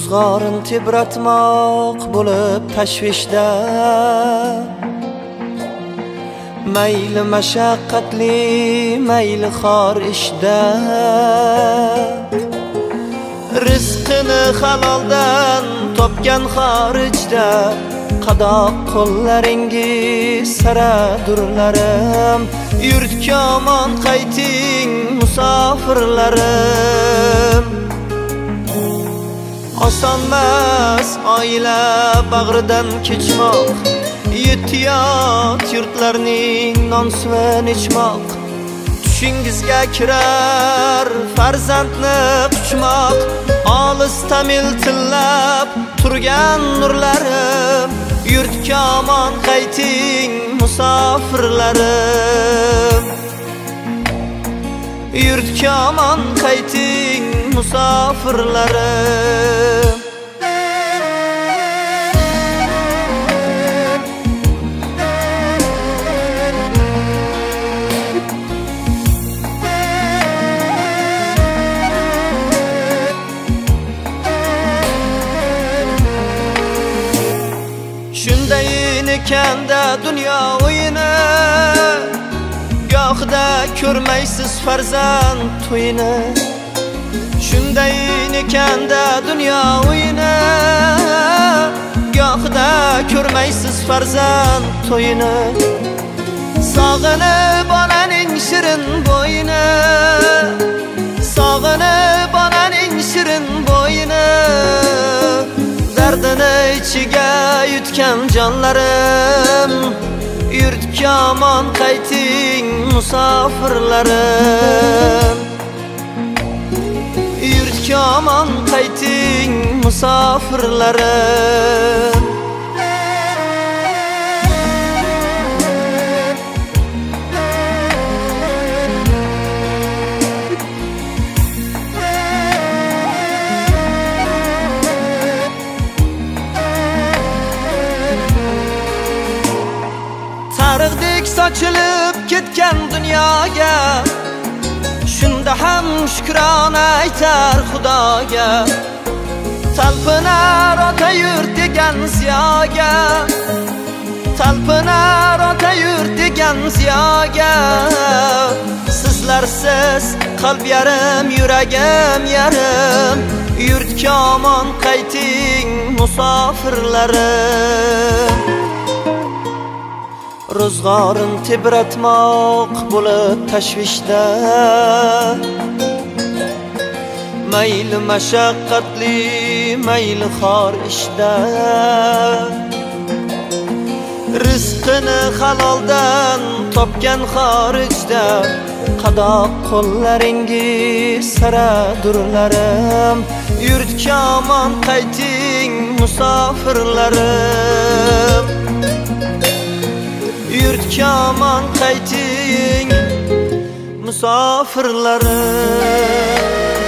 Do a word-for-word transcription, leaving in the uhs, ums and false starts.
Ruzg'orin tebratmoq bo'lib tashvishda, mayli mashaqqatli, mayli xor ishda, rizqini haloldan topgan xorijda, qadoq qo'llaringiz saradurlarim, yurtga omon qayting musofirlarim. Osonmas oila bag'ridan kechmoq, yetyot yurtlarning non-suvin ichmoq, tushingizga kirar farzandni quchmoq, olisda miltillab turgan nurlarim, yurtga omon qayting musofirlarim, yurtga omon qayting musofirlarim. Shundayin ekanda dunyo o'yini, gohida ko'rmaysiz farzand to'yini. Shundayin ekanda dunyo o'yini, gohida ko'rmaysiz farzand to'yini. Sog'inib onaning shirin bo'yini, sog'inib onaning shirin bo'yini, dardini ichiga yutgan jonlarim, yurtga omon qayting musofirlarim, yurtga omon qayting musofirlarim. Tariqdek sochilib ketgan dunyoga, shunda ham shukrona aytar Xudoga. Talpinar ota yurt degan ziyoga, talpinar ota yurt degan ziyoga. Sizlarsiz qalb yarim, yuragim yarim, yurtga omon qayting musofirlarim. Ruzg'orin tebratmoq bo'lib tashvishda, mayli mashaqqatli, mayli xor ishda, rizqini haloldan topgan xorijda, qadoq qo'llaringiz saradurlarim, yurtga omon qayting musofirlarim, yurtga omon qayting musofirlarim.